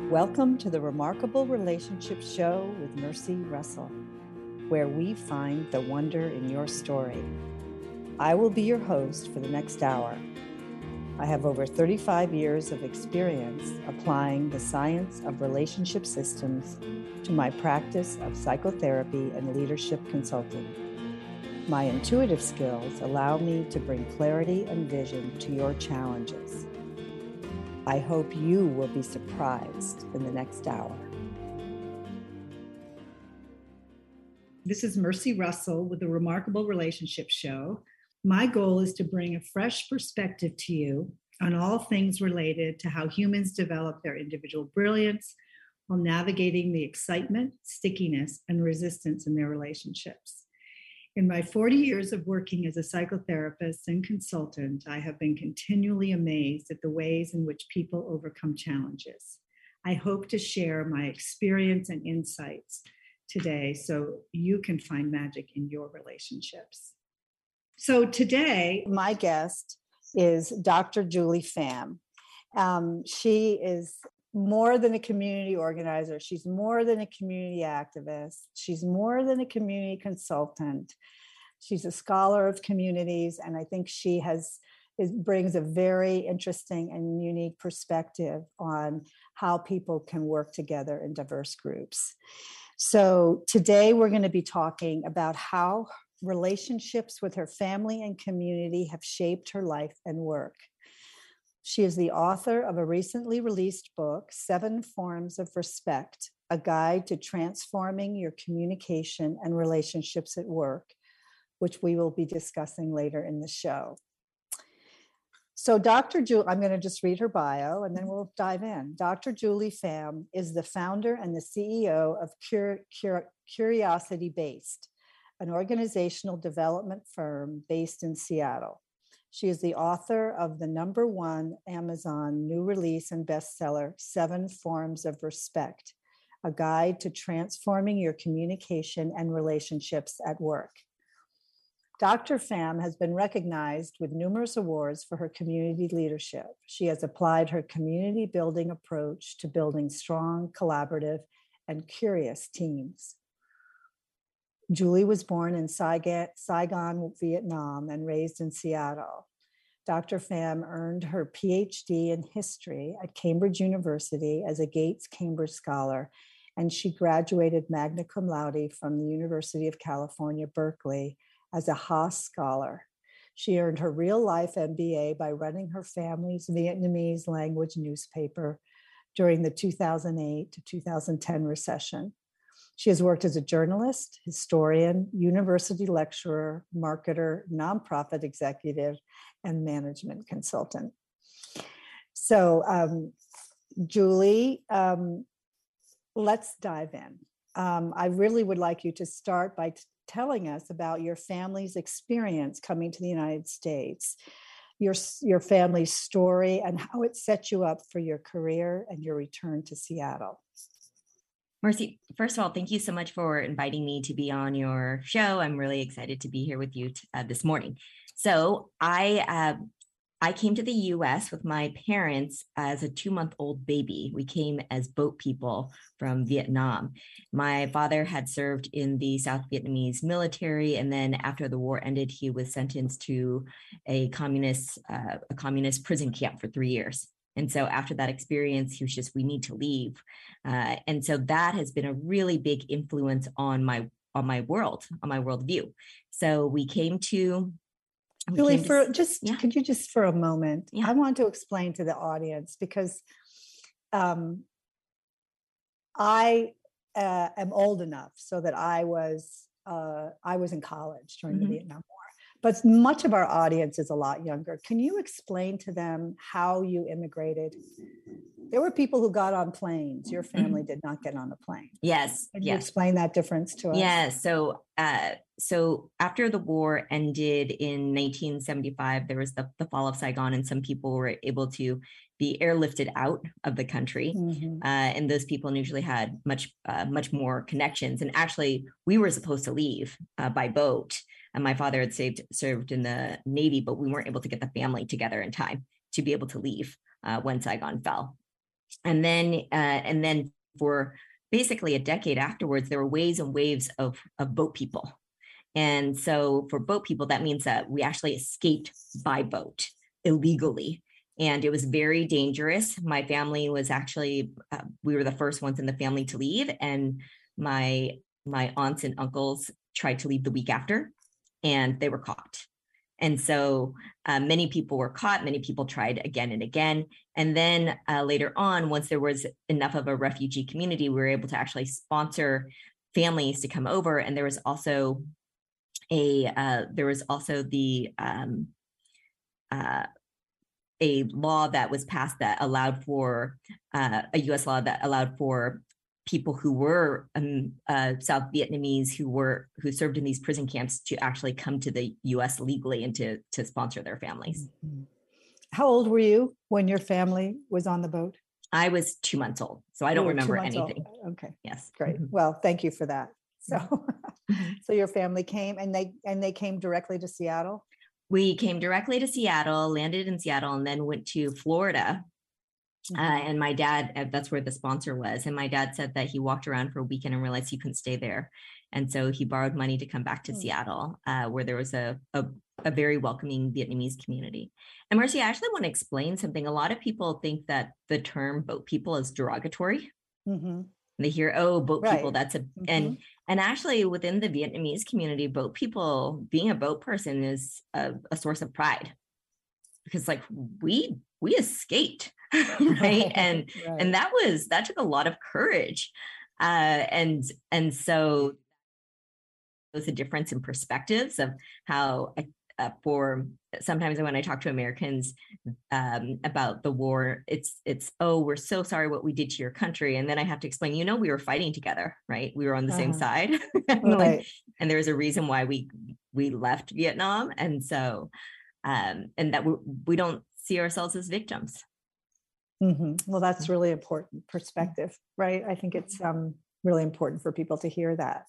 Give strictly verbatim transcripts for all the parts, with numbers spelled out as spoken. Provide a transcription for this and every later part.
Welcome to the Remarkable Relationship Show with Mercy Russell, where we find the wonder in your story. I will be your host for the next hour. I have over thirty-five years of experience applying the science of relationship systems to my practice of psychotherapy and leadership consulting. My intuitive skills allow me to bring clarity and vision to your challenges. I hope you will be surprised in the next hour. This is Mercy Russell with the Remarkable Relationship Show. My goal is to bring a fresh perspective to you on all things related to how humans develop their individual brilliance while navigating the excitement, stickiness, and resistance in their relationships. In my forty years of working as a psychotherapist and consultant, I have been continually amazed at the ways in which people overcome challenges. I hope to share my experience and insights today so you can find magic in your relationships. So today, my guest is Doctor Julie Pham. Um, she is more than a community organizer. She's more than a community activist. She's more than a community consultant. She's a scholar of communities, and I think she has is, brings a very interesting and unique perspective on how people can work together in diverse groups. So today we're going to be talking about how relationships with her family and community have shaped her life and work. She is the author of a recently released book, Seven Forms of Respect, a guide to transforming your communication and relationships at work, which we will be discussing later in the show. So Doctor Julie, I'm going to just read her bio and then we'll dive in. Doctor Julie Pham is the founder and the C E O of Cur- Cur- Curiosity Based, an organizational development firm based in Seattle. She is the author of the number one Amazon new release and bestseller, Seven Forms of Respect, a guide to transforming your communication and relationships at work. Doctor Pham has been recognized with numerous awards for her community leadership. She has applied her community building approach to building strong, collaborative, and curious teams. Julie was born in Saigon, Vietnam, and raised in Seattle. Doctor Pham earned her P H D in history at Cambridge University as a Gates Cambridge Scholar, and she graduated magna cum laude from the University of California, Berkeley, as a Haas Scholar. She earned her real-life M B A by running her family's Vietnamese language newspaper during the two thousand eight to two thousand ten recession. She has worked as a journalist, historian, university lecturer, marketer, nonprofit executive, and management consultant. So, um, Julie, um, let's dive in. Um, I really would like you to start by t- telling us about your family's experience coming to the United States, your, your family's story, and how it set you up for your career and your return to Seattle. Mercy, first of all, thank you so much for inviting me to be on your show. I'm really excited to be here with you t- uh, this morning. So I uh, I came to the U S with my parents as a two-month-old baby. We came as boat people from Vietnam. My father had served in the South Vietnamese military, and then after the war ended, he was sentenced to a communist uh, a communist prison camp for three years. And so after that experience, he was just, we need to leave. Uh, and so that has been a really big influence on my on my world, on my worldview. So we came to... We Julie, came for to, just, yeah. could you just for a moment, Yeah. I want to explain to the audience because um, I uh, am old enough so that I was, uh, I was in college during mm-hmm. the Vietnam War. But much of our audience is a lot younger. Can you explain to them how you immigrated? There were people who got on planes. Your family mm-hmm. did not get on a plane. Yes. Can yes. you explain that difference to us? Yeah. So, uh, so after the war ended in nineteen seventy-five, there was the, the fall of Saigon, and some people were able to be airlifted out of the country. Mm-hmm. Uh, and those people usually had much, uh, much more connections. And actually, we were supposed to leave uh, by boat. And my father had saved, served in the Navy, but we weren't able to get the family together in time to be able to leave uh, when Saigon fell. And then, uh, and then for basically a decade afterwards, there were waves and waves of, of boat people. And so for boat people, that means that we actually escaped by boat illegally. And it was very dangerous. My family was actually, uh, we were the first ones in the family to leave. And my, my aunts and uncles tried to leave the week after, and they were caught. And so uh, many people were caught, many people tried again and again. And then uh, later on, once there was enough of a refugee community, we were able to actually sponsor families to come over. And there was also a, uh, there was also the, um, uh, a law that was passed that allowed for, uh, a U S law that allowed for people who were um, uh, South Vietnamese who were who served in these prison camps to actually come to the U S legally and to to sponsor their families. How old were you when your family was on the boat? I was two months old, so I don't remember anything. Old. Okay. Yes. Great. Mm-hmm. Well, thank you for that. So, mm-hmm. so your family came and they and they came directly to Seattle? We came directly to Seattle, landed in Seattle, and then went to Florida. Uh, and my dad, that's where the sponsor was. And my dad said that he walked around for a weekend and realized he couldn't stay there. And so he borrowed money to come back to mm. Seattle, uh, where there was a, a, a very welcoming Vietnamese community. And Marcy, I actually want to explain something. A lot of people think that the term boat people is derogatory. Mm-hmm. They hear, oh, boat right. people, that's a, mm-hmm. and, and actually within the Vietnamese community, boat people, being a boat person is a, a source of pride. Because like we, we escaped. right and right. and that was that took a lot of courage uh and and so it was a difference in perspectives of how uh, for sometimes when I talk to Americans um about the war, it's it's oh, we're so sorry what we did to your country, and then I have to explain, you know, we were fighting together, right? We were on the uh-huh. same side. and, right. like, and there's a reason why we we left Vietnam, and so um and that we, we don't see ourselves as victims. Mm-hmm. Well, that's really important perspective, right? I think it's um, really important for people to hear that.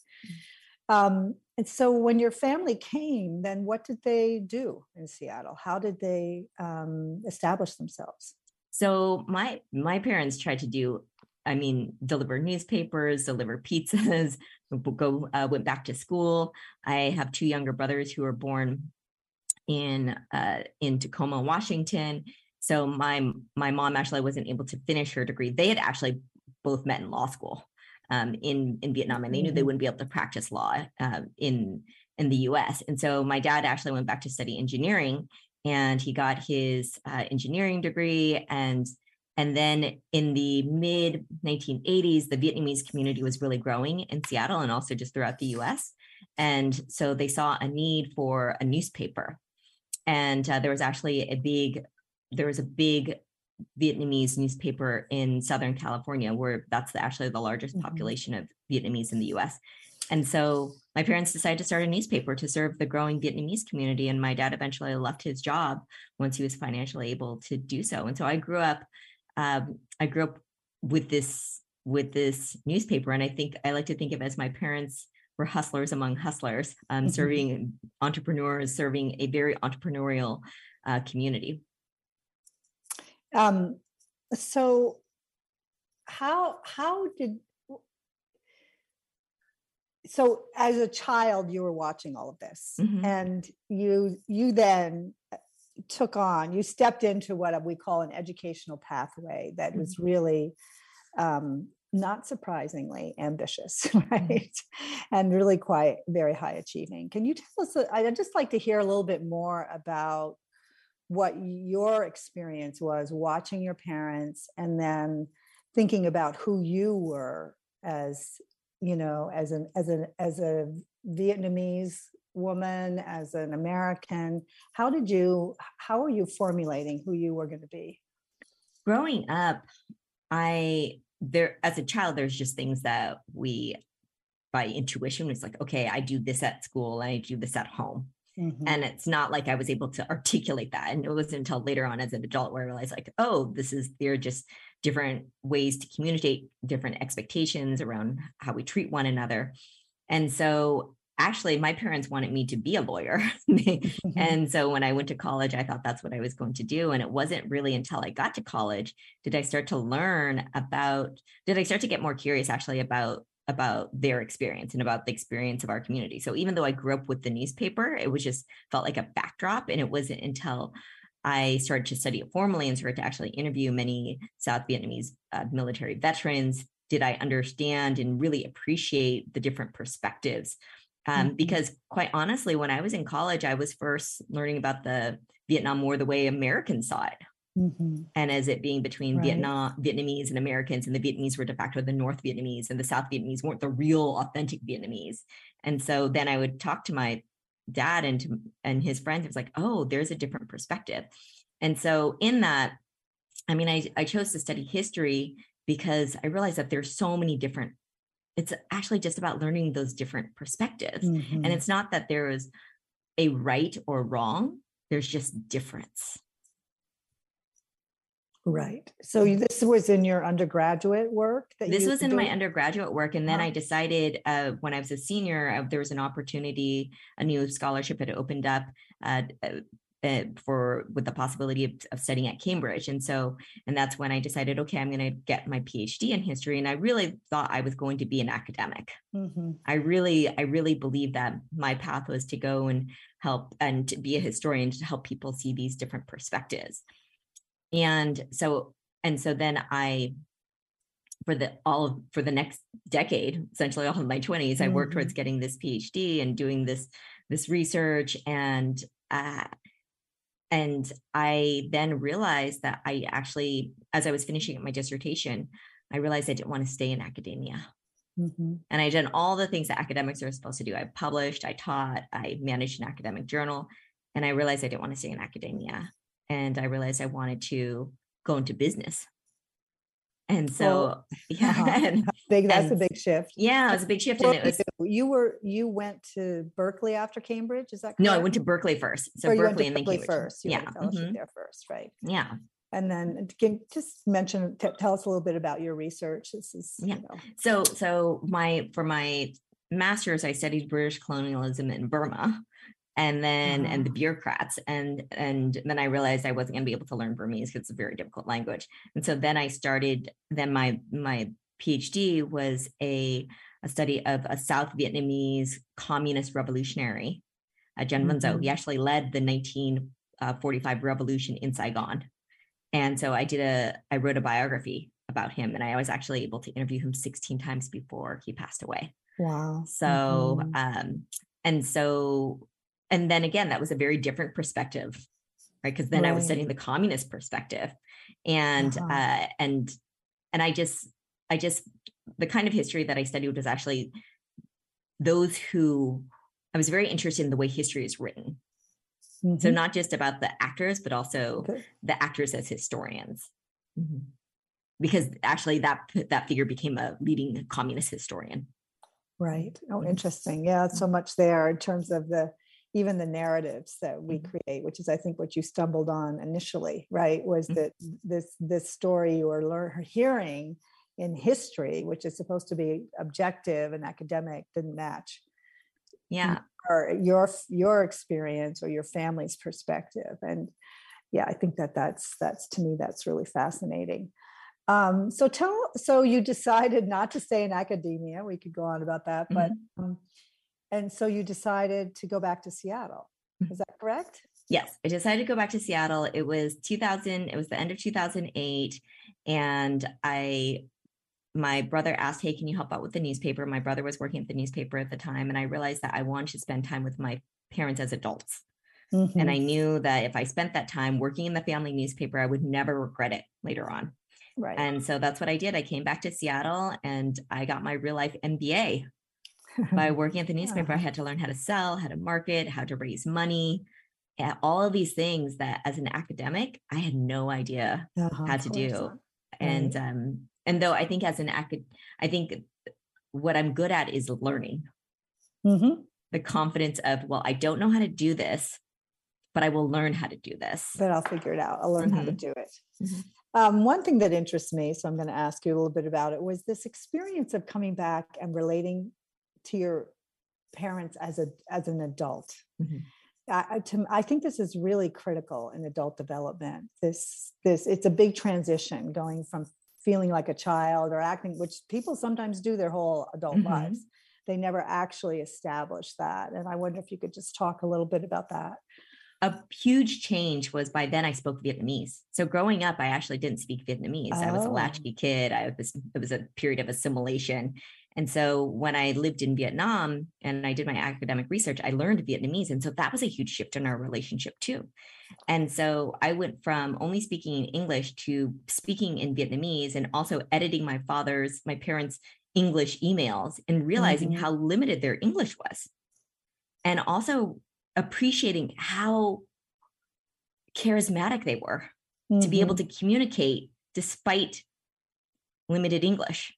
Um, and so when your family came, then what did they do in Seattle? How did they um, establish themselves? So my my parents tried to do, I mean, deliver newspapers, deliver pizzas, go uh, went back to school. I have two younger brothers who were born in uh, in Tacoma, Washington. So my my mom actually wasn't able to finish her degree. They had actually both met in law school um, in in Vietnam, and they knew they wouldn't be able to practice law uh, in in the U S. And so my dad actually went back to study engineering, and he got his uh, engineering degree. And and then in the mid nineteen eighties, the Vietnamese community was really growing in Seattle and also just throughout the U S. And so they saw a need for a newspaper, and uh, there was actually a big there was a big Vietnamese newspaper in Southern California, where that's the, actually the largest mm-hmm. population of Vietnamese in the U S. And so my parents decided to start a newspaper to serve the growing Vietnamese community. And my dad eventually left his job once he was financially able to do so. And so I grew up, um, I grew up with this, with this newspaper. And I think I like to think of it as my parents were hustlers among hustlers, um, mm-hmm. serving entrepreneurs, serving a very entrepreneurial uh, community. Um, so how, how did, so as a child, you were watching all of this mm-hmm. and you, you then took on, you stepped into what we call an educational pathway that mm-hmm. was really, um, not surprisingly ambitious, right? Mm-hmm. And really quite very high achieving. Can you tell us, I'd just like to hear a little bit more about what your experience was watching your parents and then thinking about who you were as, you know, as an as an as a Vietnamese woman, as an American. How did you how are you formulating who you were going to be? Growing up, I there as a child, there's just things that we by intuition was like, okay, I do this at school, I do this at home. Mm-hmm. And it's not like I was able to articulate that. And it wasn't until later on as an adult where I realized like, oh, this is, there are just different ways to communicate, different expectations around how we treat one another. And so actually, my parents wanted me to be a lawyer. And so when I went to college, I thought that's what I was going to do. And it wasn't really until I got to college did I start to learn about, did I start to get more curious actually about, about their experience and about the experience of our community. So even though I grew up with the newspaper, it was just felt like a backdrop. And it wasn't until I started to study it formally and started to actually interview many South Vietnamese uh, military veterans did I understand and really appreciate the different perspectives. Um, mm-hmm. Because quite honestly, when I was in college, I was first learning about the Vietnam War the way Americans saw it. Mm-hmm. And as it being between right. Vietnam, Vietnamese and Americans, and the Vietnamese were de facto the North Vietnamese, and the South Vietnamese weren't the real authentic Vietnamese. And so then I would talk to my dad and to, and his friends. It was like, oh, there's a different perspective. And so in that, I mean, I, I chose to study history because I realized that there's so many different, it's actually just about learning those different perspectives. Mm-hmm. And it's not that there is a right or wrong, there's just difference. Right. So this was in your undergraduate work? That this you was in doing? my undergraduate work. And then uh-huh. I decided uh, when I was a senior, uh, there was an opportunity, a new scholarship had opened up uh, uh, for with the possibility of, of studying at Cambridge. And so, and that's when I decided, okay, I'm going to get my PhD in history. And I really thought I was going to be an academic. Mm-hmm. I really, I really believed that my path was to go and help and to be a historian, to help people see these different perspectives. And so, and so then I, for the all of, for the next decade, essentially all of my twenties, mm-hmm. I worked towards getting this PhD and doing this, this research. And, uh, and I then realized that I actually, as I was finishing my dissertation, I realized I didn't want to stay in academia. Mm-hmm. And I did all the things that academics are supposed to do. I published, I taught, I managed an academic journal, and I realized I didn't want to stay in academia. And I realized I wanted to go into business. And so, well, yeah, uh-huh. and, big, that's and, a big shift. Yeah, it was a big shift. Well, and it was, you were, you went to Berkeley after Cambridge. Is that correct? No, I went to Berkeley first. So or Berkeley and then Berkeley Cambridge. First. You yeah. had a fellowship Mm-hmm. there first, right? Yeah. And then can just mention, t- tell us a little bit about your research. This is, yeah. You know. So, so my, for my master's, I studied British colonialism in Burma. And then, uh-huh. and the bureaucrats. And, and then I realized I wasn't going to be able to learn Burmese because it's a very difficult language. And so then I started, then my, my PhD was a, a study of a South Vietnamese communist revolutionary, uh, Jen Van Zo. Mm-hmm. He actually led the nineteen forty-five revolution in Saigon. And so I did a, I wrote a biography about him, and I was actually able to interview him sixteen times before he passed away. Wow. So, mm-hmm. um, and so, And then again, that was a very different perspective, right? Because then right. I was studying the communist perspective, and uh-huh. uh, and and I just, I just, the kind of history that I studied was actually those who, I was very interested in the way history is written. Mm-hmm. So not just about the actors, but also okay. the actors as historians, mm-hmm. because actually that that figure became a leading communist historian. Right. Oh, interesting. Yeah, so much there in terms of the. Even the narratives that we create, which is, I think, what you stumbled on initially, right? Was mm-hmm. that this this story you were learn, hearing in history, which is supposed to be objective and academic, didn't match. Yeah, or your your experience or your family's perspective, and yeah, I think that that's that's to me that's really fascinating. Um, so tell, so you decided not to stay in academia. We could go on about that, mm-hmm. but. Um, And so you decided to go back to Seattle. Is that correct? Yes, I decided to go back to Seattle. It was two thousand, it was the end of two thousand eight. And I, my brother asked, hey, can you help out with the newspaper? My brother was working at the newspaper at the time. And I realized that I wanted to spend time with my parents as adults. Mm-hmm. And I knew that if I spent that time working in the family newspaper, I would never regret it later on. Right. And so that's what I did. I came back to Seattle and I got my real life M B A. By working at the newspaper, I had to learn how to sell, how to market, how to raise money, and all of these things that as an academic, I had no idea uh-huh, how to do. Right. And, um, and though I think as an acad, I think what I'm good at is learning. Mm-hmm. The confidence of, well, I don't know how to do this, but I will learn how to do this. But I'll figure it out. I'll learn mm-hmm. how to do it. Mm-hmm. Um, one thing that interests me, so I'm going to ask you a little bit about it, was this experience of coming back and relating to your parents as a as an adult. Mm-hmm. I, to, I think this is really critical in adult development. This, this, it's a big transition going from feeling like a child or acting, which people sometimes do their whole adult mm-hmm. lives. They never actually establish that. And I wonder if you could just talk a little bit about that. A huge change was by then I spoke Vietnamese. So growing up, I actually didn't speak Vietnamese. Oh. I was a latchkey kid. I was, it was a period of assimilation. And so when I lived in Vietnam and I did my academic research, I learned Vietnamese. And so that was a huge shift in our relationship too. And so I went from only speaking English to speaking in Vietnamese and also editing my father's, my parents' English emails and realizing mm-hmm. how limited their English was. And also appreciating how charismatic they were mm-hmm. to be able to communicate despite limited English.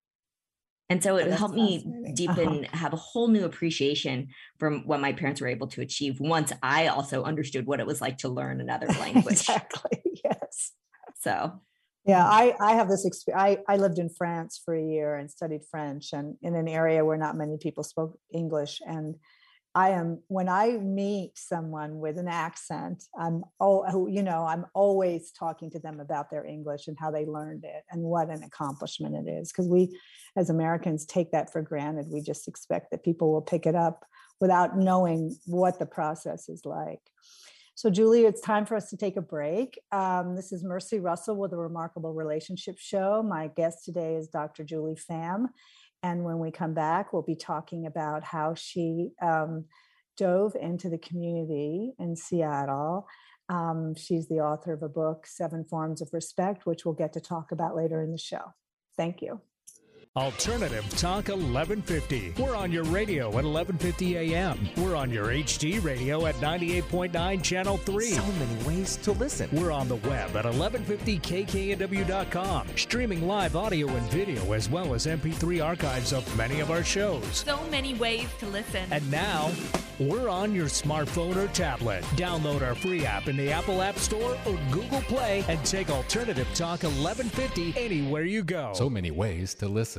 And so it helped me deepen, uh-huh. have a whole new appreciation from what my parents were able to achieve once I also understood what it was like to learn another language. Exactly, yes. So, yeah, I, I have this experience. I, I lived in France for a year and studied French, and in an area where not many people spoke English. And I am, when I meet someone with an accent, I'm, oh, you know, I'm always talking to them about their English and how they learned it and what an accomplishment it is. Because we, as Americans, take that for granted. We just expect that people will pick it up without knowing what the process is like. So, Julie, it's time for us to take a break. Um, this is Mercy Russell with the Remarkable Relationship Show. My guest today is Doctor Julie Pham. And when we come back, we'll be talking about how she um, dove into the community in Seattle. Um, she's the author of a book, Seven Forms of Respect, which we'll get to talk about later in the show. Thank you. Alternative Talk eleven fifty. We're on your radio at eleven fifty a.m. We're on your H D radio at ninety-eight point nine Channel three. So many ways to listen. We're on the web at eleven fifty K K N W dot com, streaming live audio and video as well as M P three archives of many of our shows. So many ways to listen. And now, we're on your smartphone or tablet. Download our free app in the Apple App Store or Google Play and take Alternative Talk eleven fifty anywhere you go. So many ways to listen.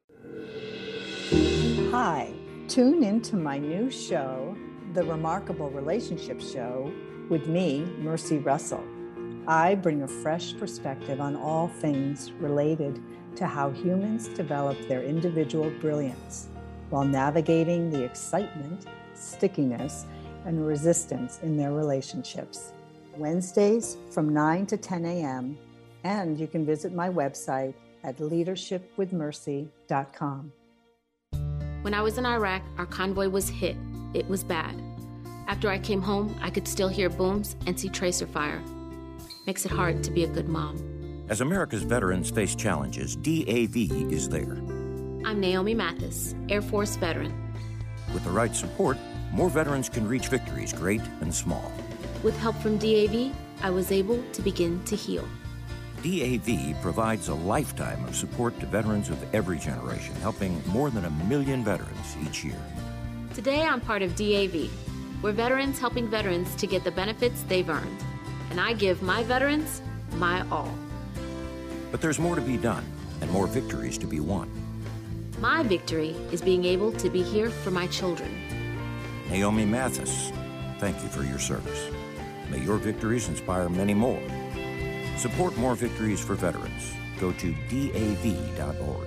Hi, tune into my new show, The Remarkable Relationship Show, with me, Mercy Russell. I bring a fresh perspective on all things related to how humans develop their individual brilliance while navigating the excitement, stickiness, and resistance in their relationships. Wednesdays from nine to ten a.m., and you can visit my website at leadership with mercy dot com. When I was in Iraq, our convoy was hit. It was bad. After I came home, I could still hear booms and see tracer fire. Makes it hard to be a good mom. As America's veterans face challenges, D A V is there. I'm Naomi Mathis, Air Force veteran. With the right support, more veterans can reach victories, great and small. With help from D A V, I was able to begin to heal. D A V provides a lifetime of support to veterans of every generation, helping more than a million veterans each year. Today, I'm part of D A V. We're veterans helping veterans to get the benefits they've earned. And I give my veterans my all. But there's more to be done and more victories to be won. My victory is being able to be here for my children. Naomi Mathis, thank you for your service. May your victories inspire many more. Support more victories for veterans. Go to D A V dot org.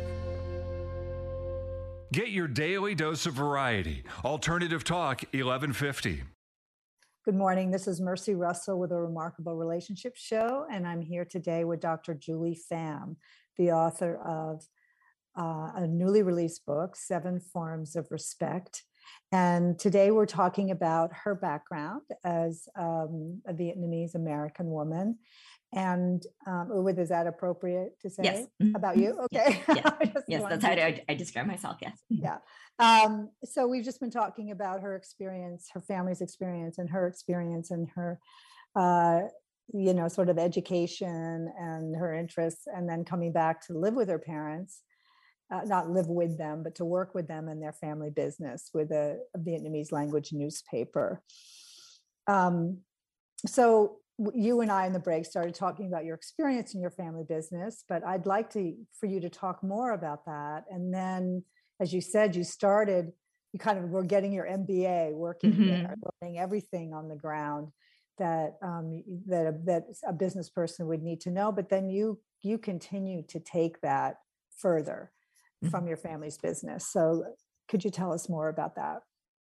Get your daily dose of variety. Alternative Talk eleven fifty. Good morning. This is Mercy Russell with the Remarkable Relationship Show, and I'm here today with Doctor Julie Pham, the author of uh, a newly released book, Seven Forms of Respect. And today we're talking about her background as um, a Vietnamese American woman. And um, Uwid, is that appropriate to say yes. about you? Okay. Yes, yes. yes that's how I, I describe myself, yes. Yeah. Um, so we've just been talking about her experience, her family's experience, and her experience and her, uh, you know, sort of education and her interests, and then coming back to live with her parents, uh, not live with them, but to work with them in their family business with a, a Vietnamese language newspaper. Um, so you and I in the break started talking about your experience in your family business, but I'd like to for you to talk more about that. And then, as you said, you started you kind of were getting your M B A, working Mm-hmm. there, learning everything on the ground that um, that a, that a business person would need to know. But then you you continue to take that further Mm-hmm. from your family's business. So could you tell us more about that?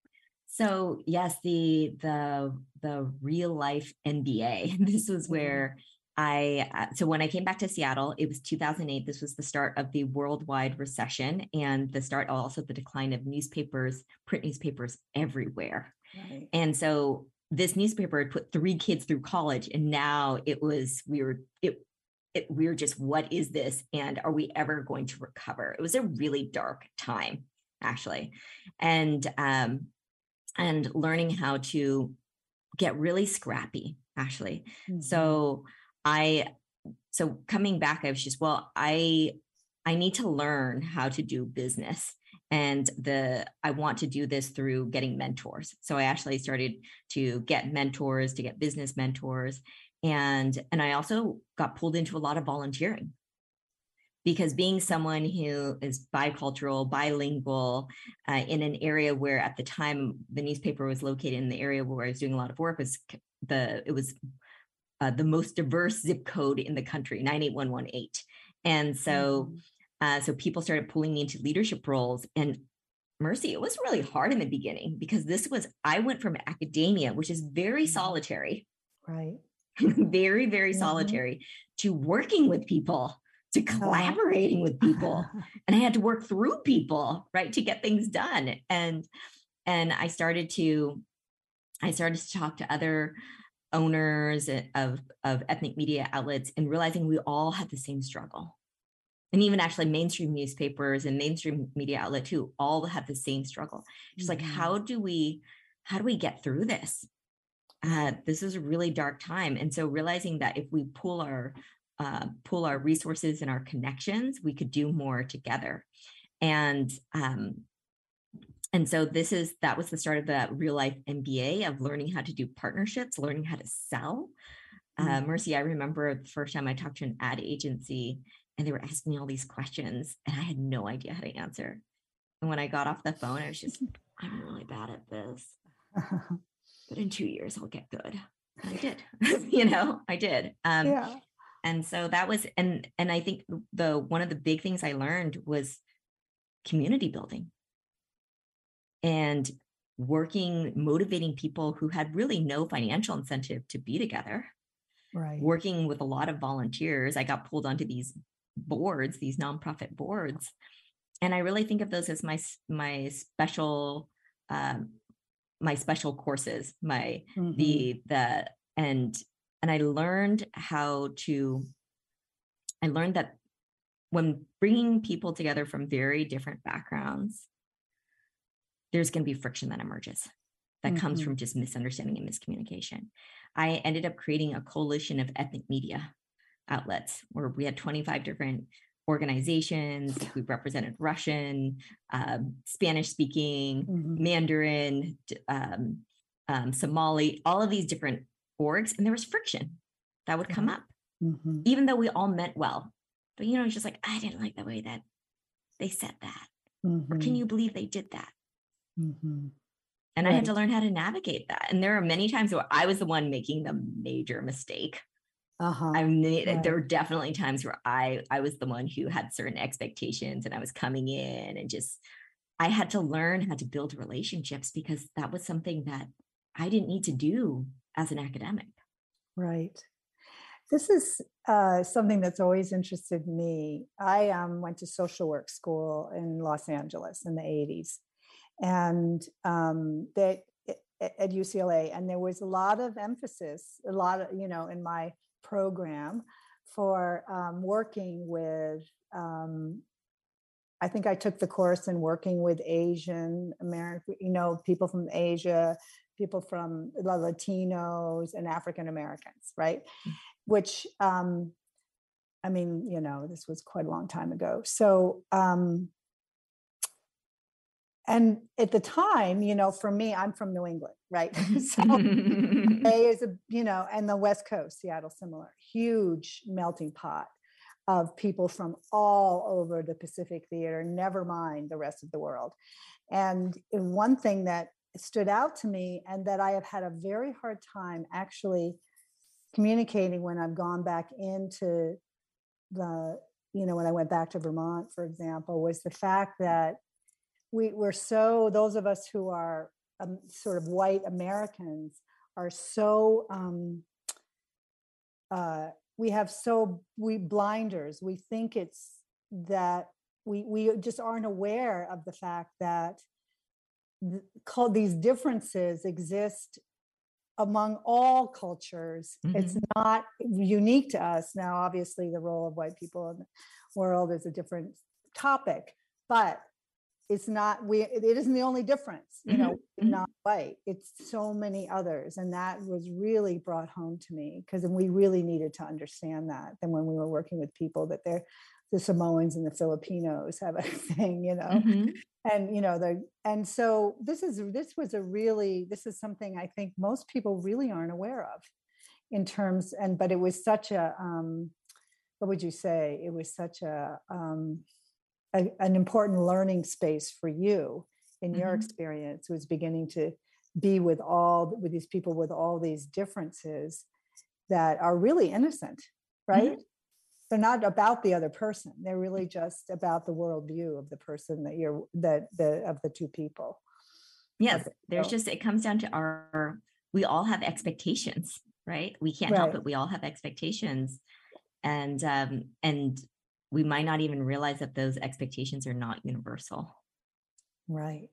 So yes, the the the real life M B A. This was where I. Uh, so when I came back to Seattle, it was two thousand eight. This was the start of the worldwide recession and the start also the decline of newspapers, print newspapers everywhere. Right. And so this newspaper had put three kids through college, and now it was we were it. It, we were just, what is this? And are we ever going to recover? It was a really dark time, actually. And um, and learning how to get really scrappy, actually. Mm-hmm. So I, so coming back, I was just, well, I, I need to learn how to do business. And the, I want to do this through getting mentors. So I actually started to get mentors, to get business mentors. And, and I also got pulled into a lot of volunteering, because being someone who is bicultural, bilingual, uh, in an area where at the time the newspaper was located in the area where I was doing a lot of work, was the, it was uh, the most diverse zip code in the country, nine eight one one eight. And so, mm-hmm. uh, so people started pulling me into leadership roles. And Mercy, it was really hard in the beginning, because this was, I went from academia, which is very solitary. Right. very, very mm-hmm. solitary, to working with people, to collaborating with people. And I had to work through people, right, to get things done. And, and I started to, I started to talk to other owners of, of ethnic media outlets, and realizing we all had the same struggle. And even actually mainstream newspapers and mainstream media outlet too, all have the same struggle. Just mm-hmm. like, how do we, how do we get through this? Uh, this is a really dark time. And so realizing that if we pull our uh, pull our resources and our connections, we could do more together. And um, and so this is, that was the start of that real life M B A, of learning how to do partnerships, learning how to sell. Mm-hmm. Uh, Mercy, I remember the first time I talked to an ad agency, and they were asking me all these questions, and I had no idea how to answer. And when I got off the phone, I was just, I'm really bad at this. But in two years, I'll get good. And I did, you know, I did. Um, yeah. And so that was, and, and I think the, one of the big things I learned was community building, and working, motivating people who had really no financial incentive to be together. Right. Working with a lot of volunteers. I got pulled onto these boards, these nonprofit boards. And I really think of those as my, my special, um, my special courses, my, mm-hmm. the, the, and, and I learned how to, I learned that when bringing people together from very different backgrounds, there's going to be friction that emerges that mm-hmm. comes from just misunderstanding and miscommunication. I ended up creating a coalition of ethnic media outlets where we had twenty-five different organizations. We represented Russian, um, Spanish speaking, mm-hmm. Mandarin, um, um, Somali, all of these different orgs. And there was friction that would come up, mm-hmm. even though we all meant well. But, you know, it's just like, I didn't like the way that they said that. Mm-hmm. Or can you believe they did that? Mm-hmm. And right. I had to learn how to navigate that. And there are many times where I was the one making the major mistake. Uh-huh. I mean, right. there were definitely times where I, I was the one who had certain expectations, and I was coming in and just, I had to learn how to build relationships, because that was something that I didn't need to do as an academic. Right. This is uh, something that's always interested me. I um, went to social work school in Los Angeles in the eighties, and um, they, at U C L A, and there was a lot of emphasis, a lot of, you know, in my program for um, working with, um, I think I took the course in working with Asian American, you know, people from Asia, people from the Latinos and African Americans, right? Mm-hmm. Which, um, I mean, you know, this was quite a long time ago. So, um, and at the time, you know, for me, I'm from New England, right? So A is a, you know, and the West Coast, Seattle, similar, huge melting pot of people from all over the Pacific Theater, never mind the rest of the world. And one thing that stood out to me, and that I have had a very hard time actually communicating when I've gone back into the, you know, when I went back to Vermont, for example, was the fact that we were so, those of us who are um, sort of white Americans are so, um, uh, we have so, we blinders, we think it's that we, we just aren't aware of the fact that th- called these differences exist among all cultures. Mm-hmm. It's not unique to us. Now, obviously the role of white people in the world is a different topic, but it's not, we, it isn't the only difference, you mm-hmm. know, mm-hmm. not white, it's so many others. And that was really brought home to me, because we really needed to understand that. Then when we were working with people, that they're, the Samoans and the Filipinos have a thing, you know, mm-hmm. and, you know, the, and so this is, this was a really, this is something I think most people really aren't aware of in terms, and, but it was such a, um, what would you say? It was such a, um, a an important learning space for you in mm-hmm. your experience, was beginning to be with all, with these people with all these differences that are really innocent, right? Mm-hmm. They're not about the other person. They're really just about the worldview of the person that you're, that the, of the two people. Yes. There's just, it comes down to our, we all have expectations, right? We can't right. help it. We all have expectations. And, um, and we might not even realize that those expectations are not universal. Right.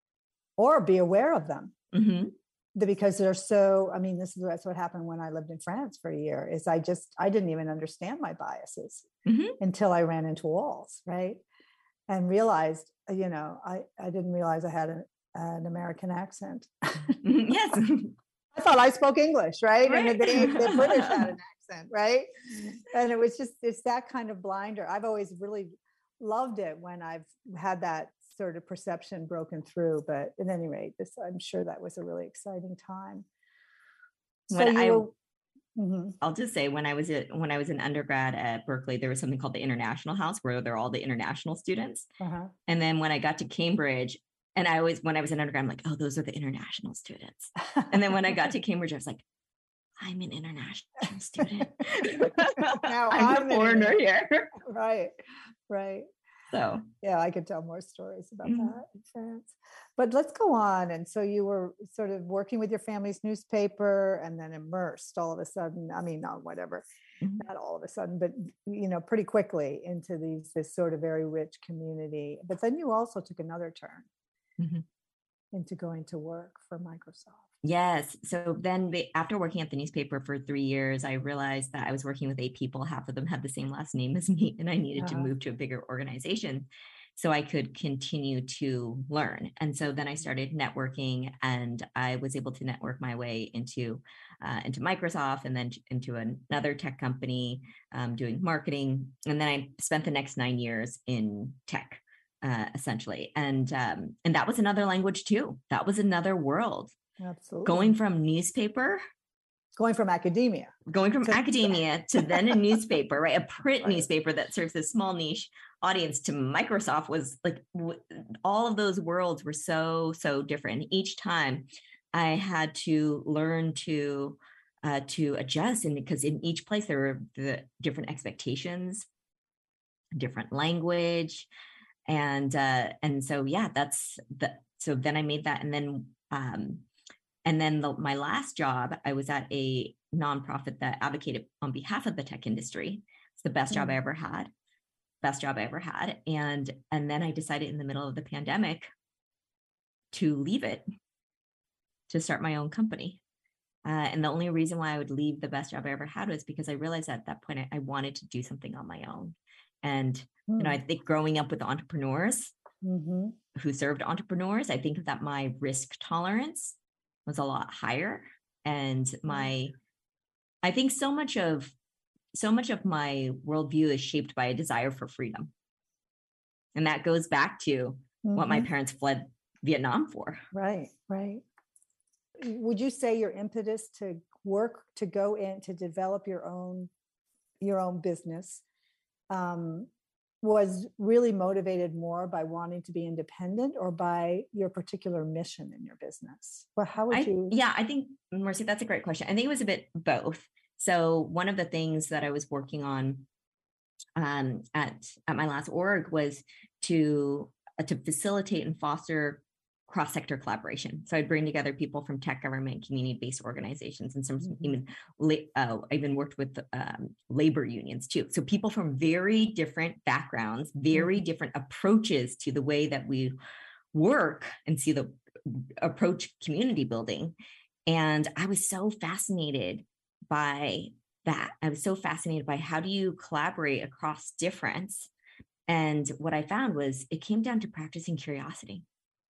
Or be aware of them. Mm-hmm. Because they're so, I mean, this is that's what happened when I lived in France for a year, is I just, I didn't even understand my biases mm-hmm. until I ran into walls, right? And realized, you know, I, I didn't realize I had a, an American accent. Yes. I thought I spoke English, right? right. And they, the British had an accent, right? And it was just, it's that kind of blinder. I've always really loved it when I've had that sort of perception broken through. But at any rate, this, I'm sure that was a really exciting time. So when I, were, mm-hmm. I'll just say, when I was at, when I was an undergrad at Berkeley, there was something called the International House, where they're all the international students. Uh-huh. And then when I got to Cambridge, and I always, when I was an undergrad, I'm like, oh, those are the international students. And then when I got to Cambridge, I was like, I'm an international student. Now I'm, I'm a foreigner here. Right, right. So yeah, I could tell more stories about mm-hmm. that in France. But let's go on. And so you were sort of working with your family's newspaper, and then immersed all of a sudden, I mean, not whatever, mm-hmm. not all of a sudden, but, you know, pretty quickly into these, this sort of very rich community. But then you also took another turn mm-hmm. into going to work for Microsoft. Yes. So then they, after working at the newspaper for three years, I realized that I was working with eight people. Half of them had the same last name as me, and I needed uh-huh. to move to a bigger organization so I could continue to learn. And so then I started networking, and I was able to network my way into, uh, into Microsoft, and then into another tech company um, doing marketing. And then I spent the next nine years in tech. Uh, essentially. And, um, and that was another language too. That was another world. Absolutely. Going from newspaper, going from academia, going from to, academia to then a newspaper, right? A print right. newspaper that serves a small niche audience, to Microsoft, was like, w- all of those worlds were so, so different. Each time I had to learn to, uh, to adjust. And because in each place there were the different expectations, different language. And, uh, and so, yeah, that's the, so then I made that. And then, um, and then the, my last job, I was at a nonprofit that advocated on behalf of the tech industry. It's the best mm-hmm. job I ever had, best job I ever had. And, and then I decided in the middle of the pandemic to leave it, to start my own company. Uh, and the only reason why I would leave the best job I ever had was because I realized at that point, I, I wanted to do something on my own. And, mm. you know, I think growing up with entrepreneurs mm-hmm. who served entrepreneurs, I think that my risk tolerance was a lot higher. And my, I think so much of, so much of my worldview is shaped by a desire for freedom. And that goes back to mm-hmm. what my parents fled Vietnam for. Right, right. Would you say your impetus to work, to go in, to develop your own, your own business um, was really motivated more by wanting to be independent or by your particular mission in your business? Well, how would I, you? Yeah, I think, Mercy, that's a great question. I think it was a bit both. So one of the things that I was working on um, at, at my last org was to, uh, to facilitate and foster cross-sector collaboration. So I'd bring together people from tech, government, community-based organizations, and some mm-hmm. even uh, I even worked with um, labor unions too. So people from very different backgrounds, very mm-hmm. different approaches to the way that we work and see the approach community building. And I was so fascinated by that. I was so fascinated by how do you collaborate across difference? And what I found was it came down to practicing curiosity.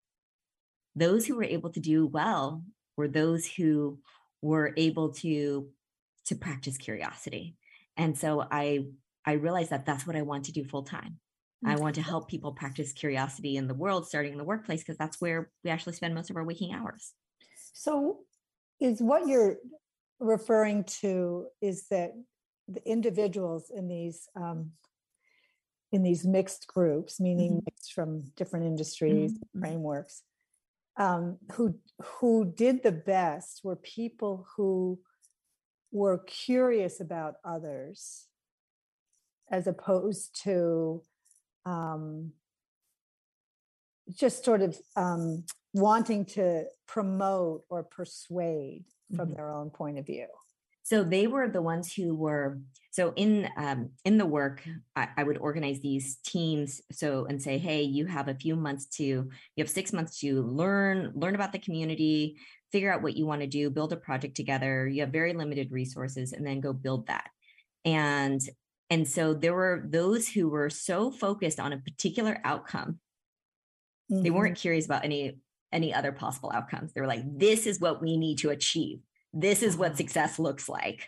Those who were able to do well were those who were able to, to practice curiosity. And so I, I realized that that's what I want to do full time. I want to help people practice curiosity in the world, starting in the workplace, because that's where we actually spend most of our waking hours. So is what you're referring to is that the individuals in these um, in these mixed groups, meaning mm-hmm. mixed from different industries, mm-hmm. frameworks, um, who who did the best were people who were curious about others, as opposed to um, just sort of um, wanting to promote or persuade from mm-hmm. their own point of view. So they were the ones who were, so in um, in the work, I, I would organize these teams so and say, hey, you have a few months to, you have six months to learn, learn about the community, figure out what you want to do, build a project together. You have very limited resources, and then go build that. And, and so there were those who were so focused on a particular outcome. Mm-hmm. They weren't curious about any, any other possible outcomes. They were like, this is what we need to achieve. This is what success looks like.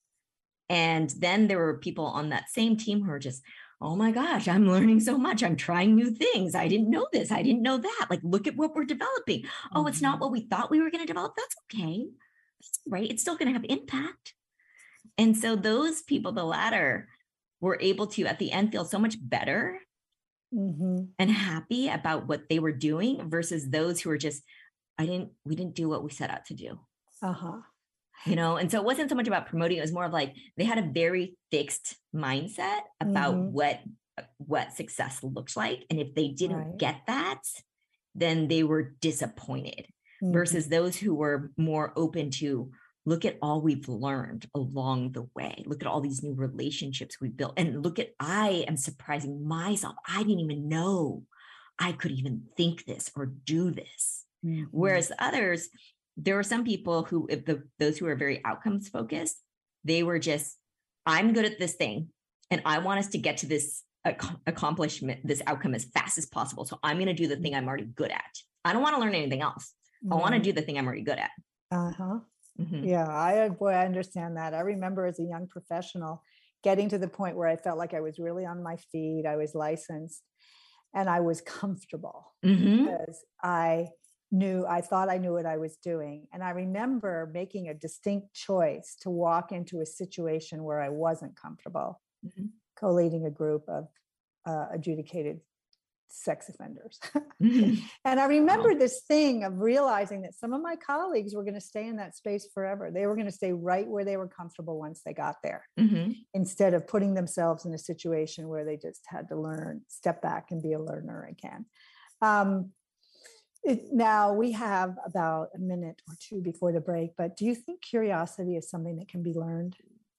And then there were people on that same team who were just, oh my gosh, I'm learning so much. I'm trying new things. I didn't know this. I didn't know that. Like, look at what we're developing. Oh, it's not what we thought we were going to develop. That's okay. That's right. It's still going to have impact. And so those people, the latter, were able to, at the end, feel so much better mm-hmm. and happy about what they were doing versus those who were just, I didn't, we didn't do what we set out to do. Uh-huh. You know, and so it wasn't so much about promoting. It was more of like, they had a very fixed mindset about mm-hmm. what, what success looks like. And if they didn't right. get that, then they were disappointed mm-hmm. versus those who were more open to look at all we've learned along the way. Look at all these new relationships we built, and look at, I am surprising myself. I didn't even know I could even think this or do this. Mm-hmm. Whereas others, there were some people who, if the those who are very outcomes focused, they were just, I'm good at this thing, and I want us to get to this ac- accomplishment, this outcome as fast as possible. So I'm going to do the thing I'm already good at. I don't want to learn anything else. Mm-hmm. I want to do the thing I'm already good at. Uh-huh. Mm-hmm. Yeah, I boy, I understand that. I remember as a young professional getting to the point where I felt like I was really on my feet. I was licensed, and I was comfortable mm-hmm. because I knew, I thought I knew what I was doing. And I remember making a distinct choice to walk into a situation where I wasn't comfortable, mm-hmm. co-leading a group of uh, adjudicated sex offenders. Mm-hmm. And I remember wow. this thing of realizing that some of my colleagues were going to stay in that space forever. They were going to stay right where they were comfortable once they got there, mm-hmm. instead of putting themselves in a situation where they just had to learn, step back and be a learner again. Um, It, now we have about a minute or two before the break, but do you think curiosity is something that can be learned?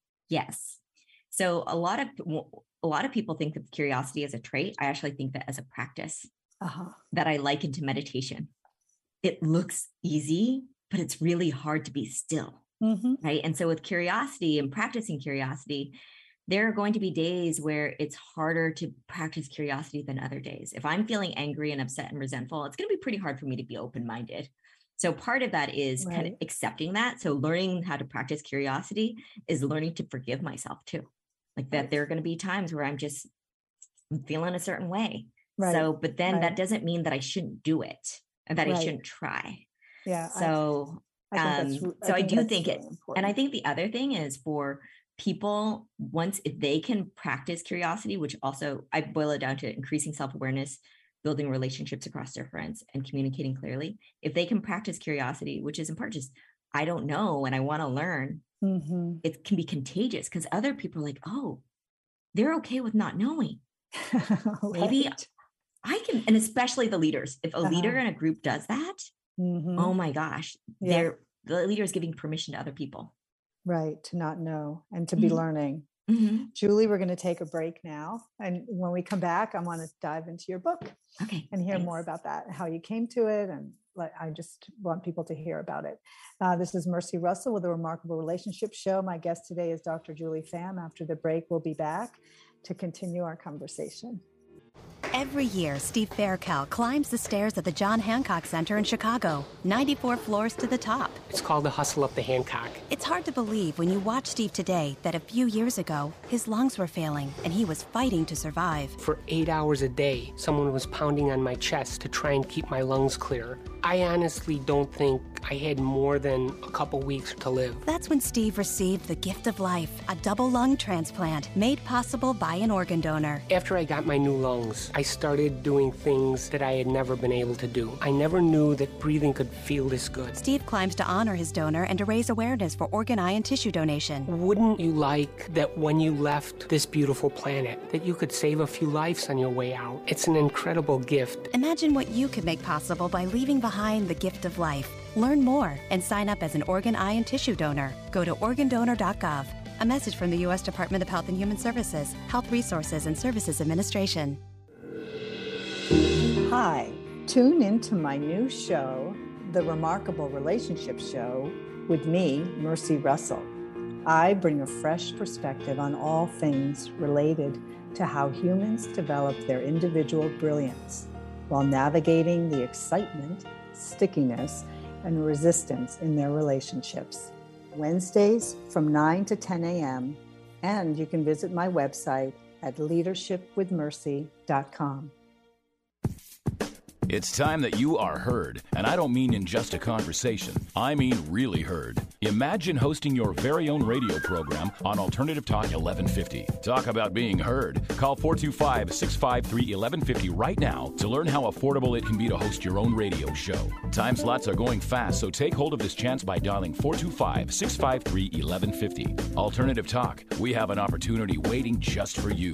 Yes. So a lot of a lot of people think of curiosity as a trait. I actually think that as a practice uh-huh. that I liken to meditation. It looks easy, but it's really hard to be still, mm-hmm. right? And so with curiosity and practicing curiosity, there are going to be days where it's harder to practice curiosity than other days. If I'm feeling angry and upset and resentful, it's going to be pretty hard for me to be open-minded. So part of that is right. kind of accepting that. So learning how to practice curiosity is learning to forgive myself too. Like that right. there are going to be times where I'm just I'm feeling a certain way. Right. So, but then right. that doesn't mean that I shouldn't do it and that right. I shouldn't try. Yeah. So, I, I um, so I, I do think really it, important. And I think the other thing is for people, once if they can practice curiosity, which also I boil it down to increasing self-awareness, building relationships across difference, and communicating clearly. If they can practice curiosity, which is in part just, I don't know and I want to learn, mm-hmm. it can be contagious because other people are like, oh, they're okay with not knowing. Right. Maybe I can, and especially the leaders. If a uh-huh. leader in a group does that, mm-hmm. oh my gosh, yeah. they're the leader is giving permission to other people. Right, to not know and to be mm-hmm. learning. Mm-hmm. Julie, we're going to take a break now. And when we come back, I want to dive into your book okay, and hear thanks. more about that, how you came to it. And like, I just want people to hear about it. Uh, this is Mercy Russell with the Remarkable Relationship Show. My guest today is Doctor Julie Pham. After the break, we'll be back to continue our conversation. Every year, Steve Faircal climbs the stairs at the John Hancock Center in Chicago, ninety-four floors to the top. It's called the hustle up the Hancock. It's hard to believe when you watch Steve today that a few years ago, his lungs were failing and he was fighting to survive. For eight hours a day, someone was pounding on my chest to try and keep my lungs clear. I honestly don't think I had more than a couple weeks to live. That's when Steve received the gift of life, a double lung transplant made possible by an organ donor. After I got my new lungs, I started doing things that I had never been able to do. I never knew that breathing could feel this good. Steve climbs to honor his donor and to raise awareness for organ, eye, and tissue donation. Wouldn't you like that when you left this beautiful planet, that you could save a few lives on your way out? It's an incredible gift. Imagine what you could make possible by leaving behind the gift of life. Learn more and sign up as an organ, eye, and tissue donor. Go to organ donor dot gov. A message from the U S Department of Health and Human Services, Health Resources and Services Administration. Hi, tune into my new show, The Remarkable Relationship Show, with me, Mercy Russell. I bring a fresh perspective on all things related to how humans develop their individual brilliance while navigating the excitement, stickiness, and resistance in their relationships. Wednesdays from nine to ten a.m. And you can visit my website at leadership with mercy dot com. It's time that you are heard, and I don't mean in just a conversation. I mean really heard. Imagine hosting your very own radio program on Alternative Talk eleven fifty. Talk about being heard. Call four two five, six five three, one one five zero right now to learn how affordable it can be to host your own radio show. Time slots are going fast, so take hold of this chance by dialing four two five, six five three, one one five zero. Alternative Talk, we have an opportunity waiting just for you.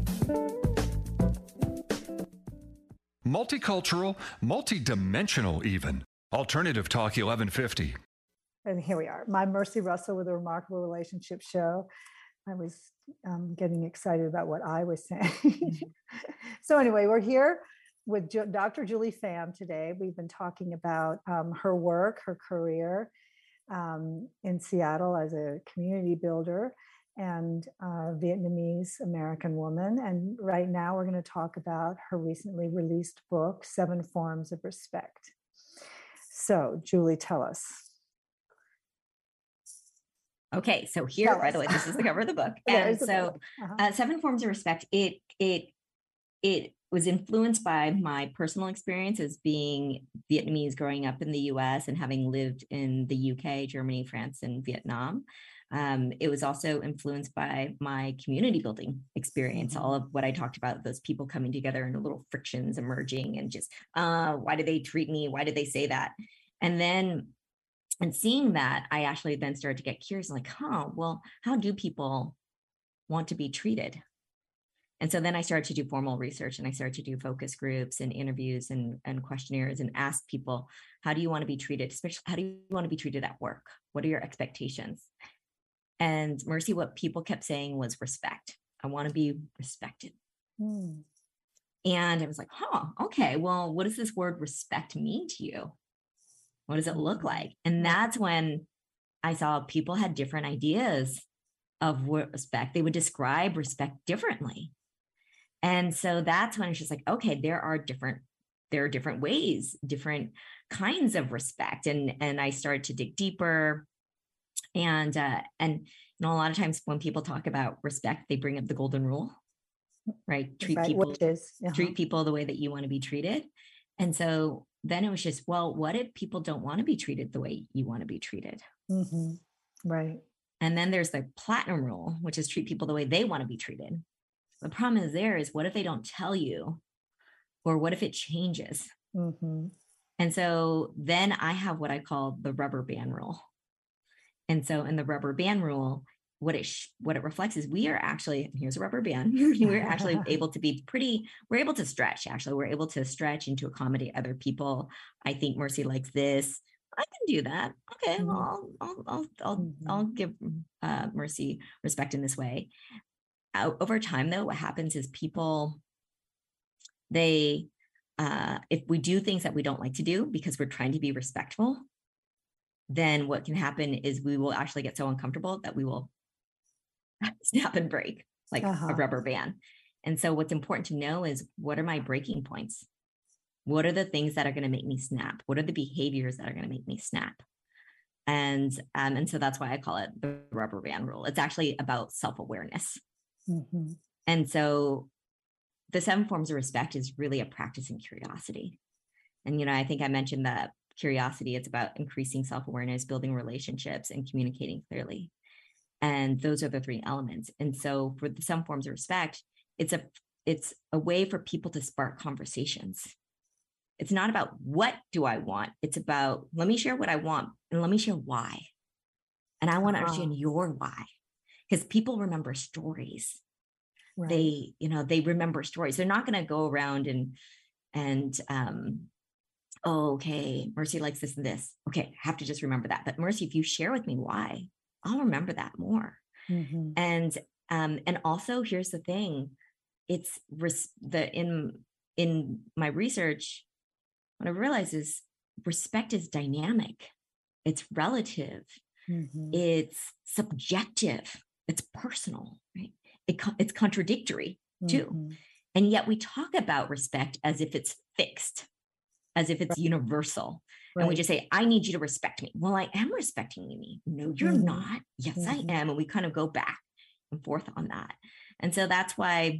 Multicultural, multidimensional even. Alternative Talk eleven fifty. And here we are. My Mercy Russell with the Remarkable Relationship Show. I was um, getting excited about what I was saying. Mm-hmm. So anyway, we're here with jo- Doctor Julie Pham today. We've been talking about um, her work, her career um, in Seattle as a community builder and uh, Vietnamese American woman. And right now we're going to talk about her recently released book, Seven Forms of Respect. So Julie, tell us. Okay, so here, tell by us. The way, this is the cover of the book. And so book. Uh-huh. uh, Seven Forms of Respect, it, it, it was influenced by my personal experience as being Vietnamese growing up in the U S and having lived in the U K, Germany, France, and Vietnam. Um, it was also influenced by my community building experience, mm-hmm. all of what I talked about, those people coming together and little frictions emerging and just, uh, why did they treat me? Why did they say that? And then, and seeing that, I actually then started to get curious, like, huh, well, how do people want to be treated? And so then I started to do formal research and I started to do focus groups and interviews and, and questionnaires and ask people, how do you want to be treated? Especially, how do you want to be treated at work? What are your expectations? And Mercy, what people kept saying was respect. I want to be respected. Mm. And I was like, huh, okay, well, what does this word respect mean to you? What does it look like? And that's when I saw people had different ideas of what respect. They would describe respect differently. And so that's when it's just like, okay, there are different, there are different ways, different kinds of respect. And, and I started to dig deeper. And, uh, and, you know, a lot of times when people talk about respect, they bring up the golden rule, right? Treat right, people, which is, uh-huh. treat people the way that you want to be treated. And so then it was just, well, what if people don't want to be treated the way you want to be treated? Mm-hmm. Right. And then there's the platinum rule, which is treat people the way they want to be treated. The problem is there is what if they don't tell you, or what if it changes? Mm-hmm. And so then I have what I call the rubber band rule. And so in the rubber band rule, what it sh- what it reflects is we are actually, here's a rubber band, we're actually able to be pretty, we're able to stretch, actually. We're able to stretch and to accommodate other people. I think Mercy likes this. I can do that. Okay, mm-hmm. well, I'll, I'll, I'll, I'll, mm-hmm. I'll give uh, Mercy respect in this way. Uh, over time, though, what happens is people, they, uh, if we do things that we don't like to do because we're trying to be respectful, then what can happen is we will actually get so uncomfortable that we will snap and break like uh-huh. a rubber band. And so what's important to know is, what are my breaking points? What are the things that are going to make me snap? What are the behaviors that are going to make me snap? And, um, and so that's why I call it the rubber band rule. It's actually about self-awareness. Mm-hmm. And so the seven forms of respect is really a practice in curiosity. And, you know, I think I mentioned that curiosity, it's about increasing self-awareness, building relationships, and communicating clearly. And those are the three elements. And so for the seven forms of respect, it's a, it's a way for people to spark conversations. It's not about what do I want? It's about, let me share what I want and let me share why. And I want to uh-huh. understand your why, because people remember stories. Right. They, you know, they remember stories. They're not going to go around and, and, um, oh, okay, Mercy likes this and this. Okay, I have to just remember that. But Mercy, if you share with me why, I'll remember that more. Mm-hmm. And, um, and also here's the thing, it's res- the, in, in my research, what I realized is respect is dynamic. It's relative. Mm-hmm. It's subjective. It's personal, right? It, it's contradictory too. Mm-hmm. And yet we talk about respect as if it's fixed, as if it's right. universal. Right. And we just say, I need you to respect me. Well, I am respecting you. No, you're mm-hmm. not. Yes, mm-hmm. I am. And we kind of go back and forth on that. And so that's why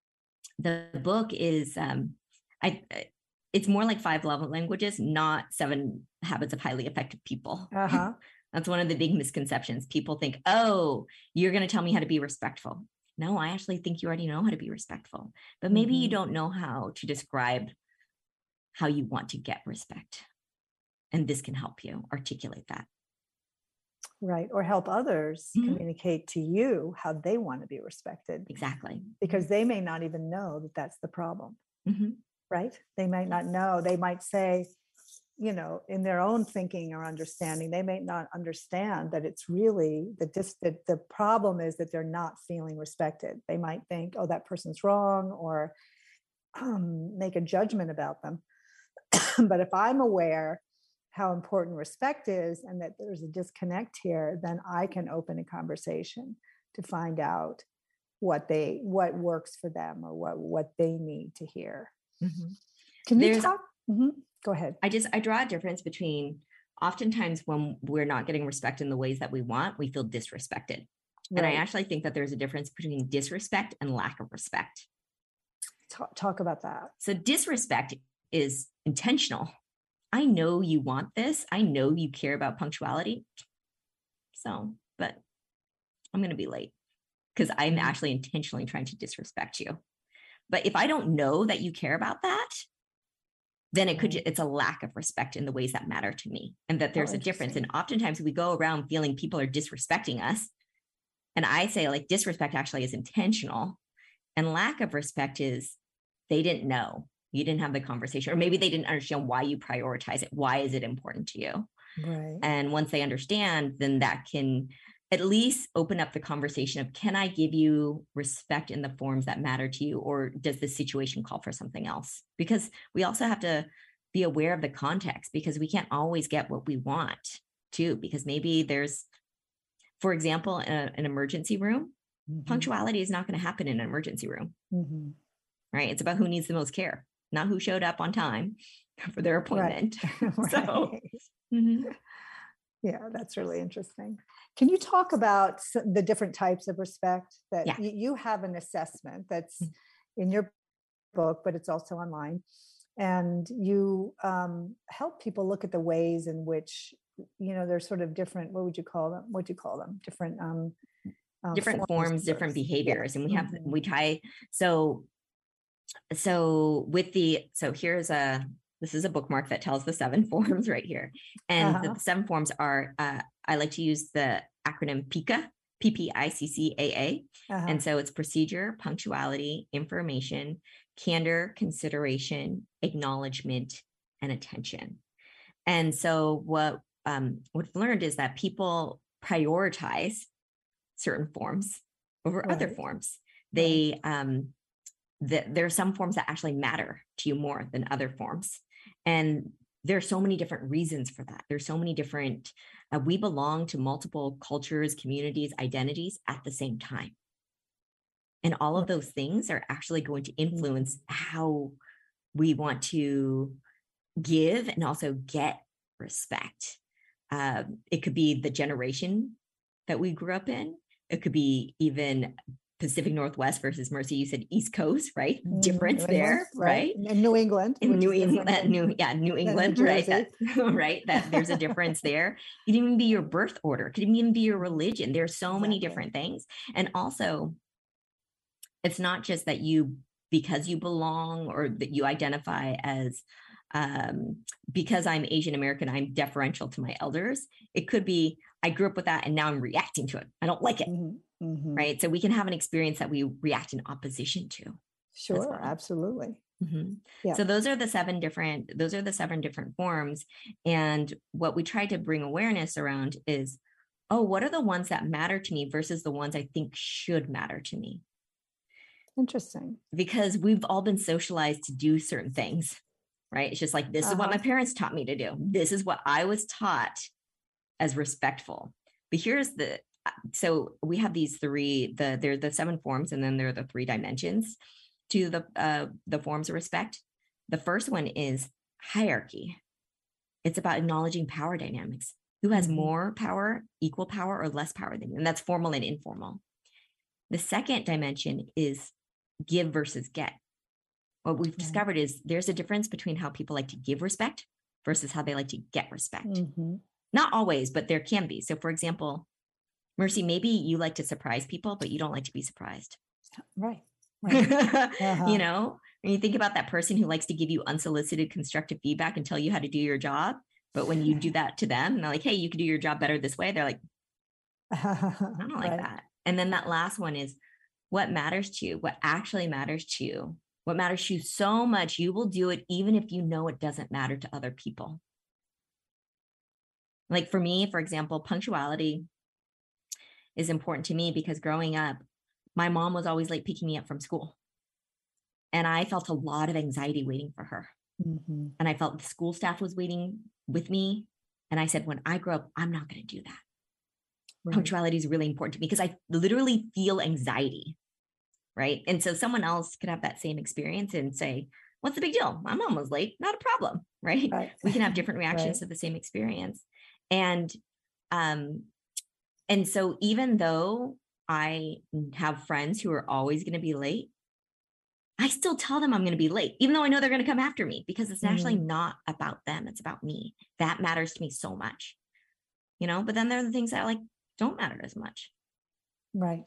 the book is, um, I, it's more like five love languages, not seven habits of highly effective people. Uh-huh. That's one of the big misconceptions. People think, oh, you're going to tell me how to be respectful. No, I actually think you already know how to be respectful, but maybe mm-hmm. you don't know how to describe how you want to get respect. And this can help you articulate that. Right. Or help others mm-hmm. communicate to you how they want to be respected. Exactly. Because they may not even know that that's the problem. Mm-hmm. Right. They might not know. They might say, you know, in their own thinking or understanding, they may not understand that it's really the dis- that the problem is that they're not feeling respected. They might think, oh, that person's wrong, or um, make a judgment about them. But if I'm aware how important respect is and that there's a disconnect here, then I can open a conversation to find out what they what works for them or what what they need to hear. Mm-hmm. Can you There's, talk? Mm-hmm. Go ahead. I just, I draw a difference between oftentimes when we're not getting respect in the ways that we want, we feel disrespected. Right. And I actually think that there's a difference between disrespect and lack of respect. Talk, talk about that. So disrespect is intentional. I know you want this. I know you care about punctuality. So, but I'm going to be late because I'm actually intentionally trying to disrespect you. But if I don't know that you care about that, then it could, it's a lack of respect in the ways that matter to me, and that there's oh, a difference. And oftentimes we go around feeling people are disrespecting us. And I say like disrespect actually is intentional, and lack of respect is they didn't know, you didn't have the conversation, or maybe they didn't understand why you prioritize it. Why is it important to you? Right. And once they understand, then that can at least open up the conversation of, can I give you respect in the forms that matter to you? Or does the situation call for something else? Because we also have to be aware of the context, because we can't always get what we want too, because maybe there's, for example, in a, an emergency room, mm-hmm. punctuality is not going to happen in an emergency room, mm-hmm. right? It's about who needs the most care, not who showed up on time for their appointment. Right. So, mm-hmm. Yeah, that's really interesting. Can you talk about the different types of respect that yeah. you, you have an assessment that's in your book, but it's also online. And you um, help people look at the ways in which, you know, there's sort of different, what would you call them? What do you call them? Different um, um, different forms, forms different behaviors. Yeah. And we have, mm-hmm. we try, so, so with the, so here's a, this is a bookmark that tells the seven forms right here. And uh-huh. the seven forms are, uh, I like to use the acronym PICA, P P I C C A A. Uh-huh. And so it's procedure, punctuality, information, candor, consideration, acknowledgement, and attention. And so what um, what I've learned is that people prioritize certain forms over right. other forms. They right. um, the, there are some forms that actually matter to you more than other forms, and there are so many different reasons for that. There's so many different. Uh, we belong to multiple cultures, communities, identities at the same time. And all of those things are actually going to influence how we want to give and also get respect. Uh, it could be the generation that we grew up in. It could be even Pacific Northwest versus, Mercy, you said East Coast, right? Mm, Difference England, there, right? And New England. In New England, New, yeah, New England, right? That, right. That there's a difference there. It could even be your birth order. It could even be your religion. There's so exactly. many different things. And also, it's not just that you, because you belong or that you identify as, um, because I'm Asian American, I'm deferential to my elders. It could be, I grew up with that and now I'm reacting to it. I don't like it. Mm-hmm. Mm-hmm. Right. So we can have an experience that we react in opposition to. Sure. Well. Absolutely. Mm-hmm. Yeah. So those are the seven different, those are the seven different forms. And what we try to bring awareness around is, oh, what are the ones that matter to me versus the ones I think should matter to me? Interesting. Because we've all been socialized to do certain things, right? It's just like, this uh-huh. is what my parents taught me to do. This is what I was taught as respectful. But here's the, so we have these three, the there are the seven forms, and then there are the three dimensions to the uh, the forms of respect. The first one is hierarchy. It's about acknowledging power dynamics. Who has more power, equal power, or less power than you? And that's formal and informal. The second dimension is give versus get. What we've mm-hmm. discovered is there's a difference between how people like to give respect versus how they like to get respect. Mm-hmm. Not always, but there can be. So for example, Mercy, maybe you like to surprise people, but you don't like to be surprised. Right. right. Uh-huh. You know, when you think about that person who likes to give you unsolicited constructive feedback and tell you how to do your job, but when you do that to them, and they're like, hey, you can do your job better this way. They're like, I don't like right. that. And then that last one is what matters to you, what actually matters to you, what matters to you so much, you will do it even if you know it doesn't matter to other people. Like for me, for example, punctuality is important to me because growing up, my mom was always late picking me up from school. And I felt a lot of anxiety waiting for her. Mm-hmm. And I felt the school staff was waiting with me. And I said, when I grow up, I'm not going to do that. Right. Punctuality is really important to me because I literally feel anxiety. Right. And so someone else could have that same experience and say, what's the big deal? My mom was late. Not a problem. Right. right. We can have different reactions right. to the same experience. And, um, and so even though I have friends who are always going to be late, I still tell them I'm going to be late, even though I know they're going to come after me, because it's actually mm-hmm. not about them. It's about me. That matters to me so much, you know, but then there are the things that like don't matter as much. Right.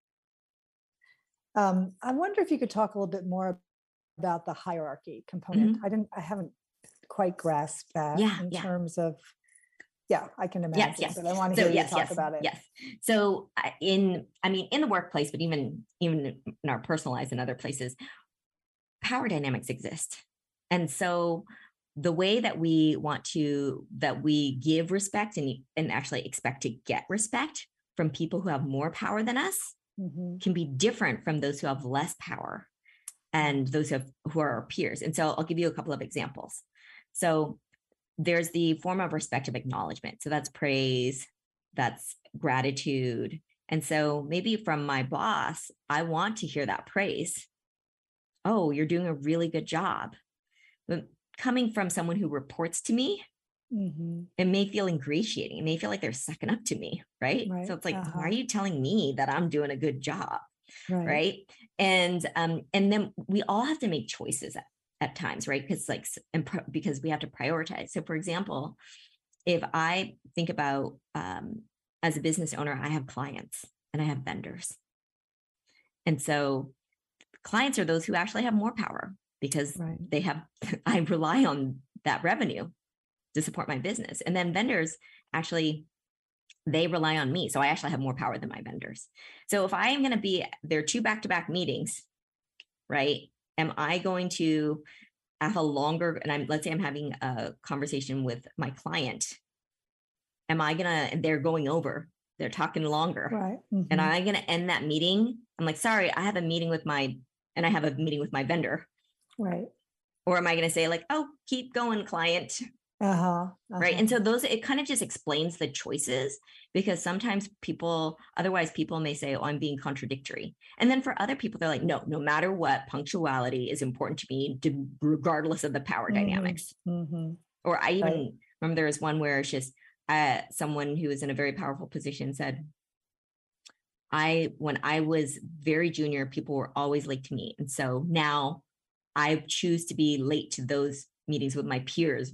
Um, I wonder if you could talk a little bit more about the hierarchy component. Mm-hmm. I didn't, I haven't quite grasped that yeah, in yeah. terms of, yeah, I can imagine, yes, yes. but I want to hear so, yes, you talk yes, about it. Yes. So in, I mean, in the workplace, but even, even in our personal lives and other places, power dynamics exist. And so the way that we want to, that we give respect and, and actually expect to get respect from people who have more power than us mm-hmm. can be different from those who have less power and those who, have, who are our peers. And so I'll give you a couple of examples. So there's the form of respect of acknowledgement. So that's praise, that's gratitude. And so maybe from my boss, I want to hear that praise. Oh, you're doing a really good job. But coming from someone who reports to me, mm-hmm. it may feel ingratiating. It may feel like they're sucking up to me, right? right. So it's like, uh-huh. why are you telling me that I'm doing a good job? Right. right? And um, and then we all have to make choices at times, right? Because like, because we have to prioritize. So for example, if I think about, um, as a business owner, I have clients and I have vendors. And so clients are those who actually have more power because right. they have, I rely on that revenue to support my business. And then vendors actually, they rely on me. So I actually have more power than my vendors. So if I am going to be, there are two back-to-back meetings, right? Am I going to have a longer, and I'm, let's say I'm having a conversation with my client. Am I going to, and they're going over, they're talking longer. Right. Mm-hmm. And I'm going to end that meeting. I'm like, sorry, I have a meeting with my, and I have a meeting with my vendor. Right. Or am I going to say like, oh, keep going, client. Uh-huh. uh-huh. Right. And so those, it kind of just explains the choices, because sometimes people, otherwise people may say, oh, I'm being contradictory. And then for other people, they're like, no, no matter what, punctuality is important to me, to, regardless of the power mm-hmm. dynamics. Mm-hmm. Or I even right. remember there was one where it's just uh, someone who was in a very powerful position said, I, when I was very junior, people were always late to meet. And so now I choose to be late to those meetings with my peers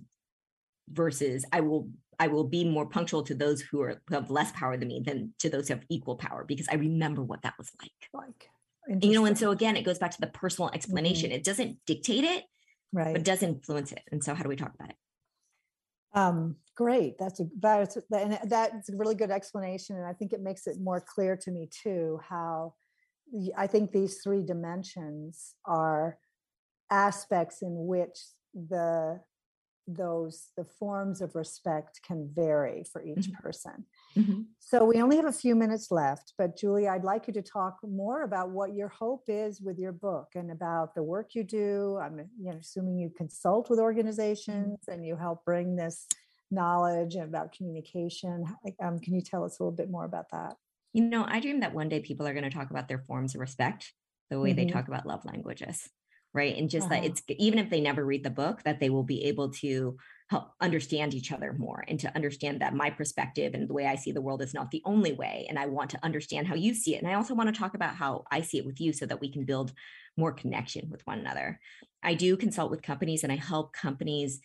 versus I will I will be more punctual to those who are who have less power than me than to those who have equal power, because I remember what that was like. Like, and, you know, and so again, it goes back to the personal explanation. Mm-hmm. It doesn't dictate it, right? But it does influence it. And so, how do we talk about it? Um, great. That's a that's and that's a really good explanation, and I think it makes it more clear to me too how I think these three dimensions are aspects in which the those the forms of respect can vary for each mm-hmm. person. Mm-hmm. So we only have a few minutes left, but Julie, I'd like you to talk more about what your hope is with your book and about the work you do. I'm you know, assuming you consult with organizations mm-hmm. and you help bring this knowledge about communication. Um, can you tell us a little bit more about that? You know, I dream that one day people are going to talk about their forms of respect the way mm-hmm. they talk about love languages. Right. And just uh-huh. that it's, even if they never read the book, that they will be able to help understand each other more and to understand that my perspective and the way I see the world is not the only way. And I want to understand how you see it. And I also want to talk about how I see it with you so that we can build more connection with one another. I do consult with companies and I help companies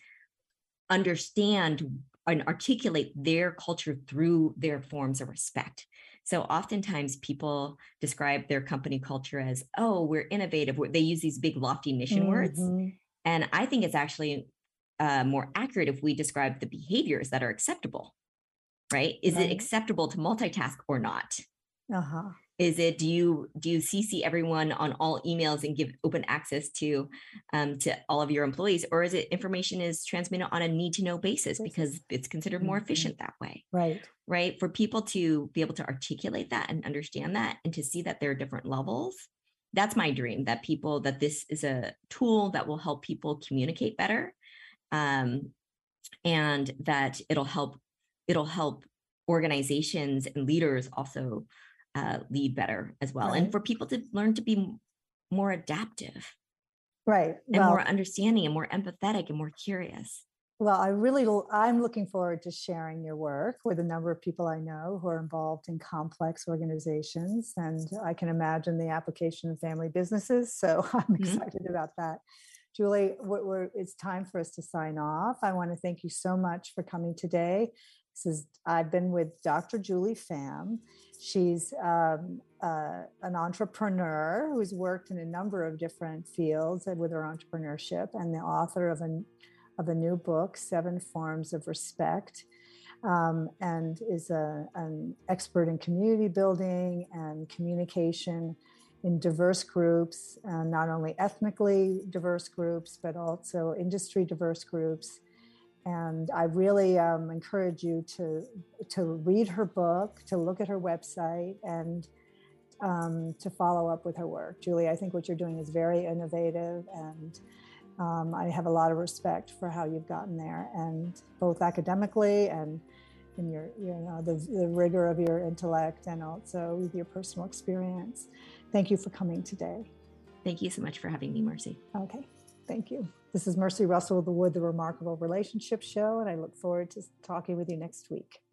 understand and articulate their culture through their forms of respect. So oftentimes people describe their company culture as, oh, we're innovative. They use these big lofty mission mm-hmm. words. And I think it's actually uh, more accurate if we describe the behaviors that are acceptable, right? Is right. it acceptable to multitask or not? Uh-huh. Is it, do you do you C C everyone on all emails and give open access to um, to all of your employees? Or is it information is transmitted on a need to know basis because it's considered more efficient that way? Right. Right. For people to be able to articulate that and understand that and to see that there are different levels. That's my dream, that people, that this is a tool that will help people communicate better. Um, and that it'll help, it'll help organizations and leaders also Uh, lead better as well. Right. And for people to learn to be more adaptive. Right. And well, more understanding and more empathetic and more curious. Well, I really, I'm looking forward to sharing your work with a number of people I know who are involved in complex organizations. And I can imagine the application in family businesses. So I'm mm-hmm. excited about that. Julie, we're, we're, it's time for us to sign off. I want to thank you so much for coming today. This is, I've been with Doctor Julie Pham. She's um, uh, an entrepreneur who's worked in a number of different fields with her entrepreneurship, and the author of an of a new book, Seven Forms of Respect, um, and is a, an expert in community building and communication in diverse groups, uh, not only ethnically diverse groups, but also industry diverse groups. And I really um, encourage you to to read her book, to look at her website, and um, to follow up with her work. Julie, I think what you're doing is very innovative, and um, I have a lot of respect for how you've gotten there, and both academically and in your, you know, the, the rigor of your intellect, and also with your personal experience. Thank you for coming today. Thank you so much for having me, Mercy. Okay, thank you. This is Mercy Russell with the Remarkable Relationship Show, and I look forward to talking with you next week.